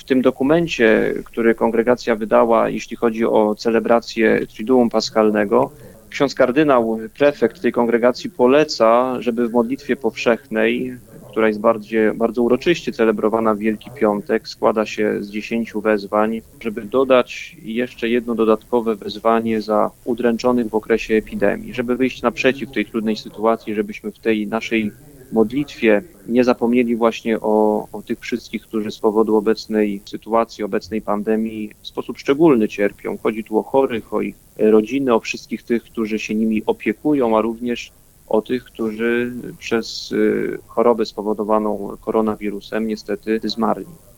tym dokumencie, który kongregacja wydała, jeśli chodzi o celebrację Triduum Paschalnego, ksiądz kardynał, prefekt tej kongregacji poleca, żeby w modlitwie powszechnej, która jest bardzo uroczyście celebrowana w Wielki Piątek, składa się z 10 wezwań, żeby dodać jeszcze jedno dodatkowe wezwanie za udręczonych w okresie epidemii, żeby wyjść naprzeciw tej trudnej sytuacji, żebyśmy w tej naszej modlitwie nie zapomnieli właśnie o tych wszystkich, którzy z powodu obecnej sytuacji, obecnej pandemii w sposób szczególny cierpią. Chodzi tu o chorych, o ich rodziny, o wszystkich tych, którzy się nimi opiekują, a również o tych, którzy przez chorobę spowodowaną koronawirusem niestety zmarli.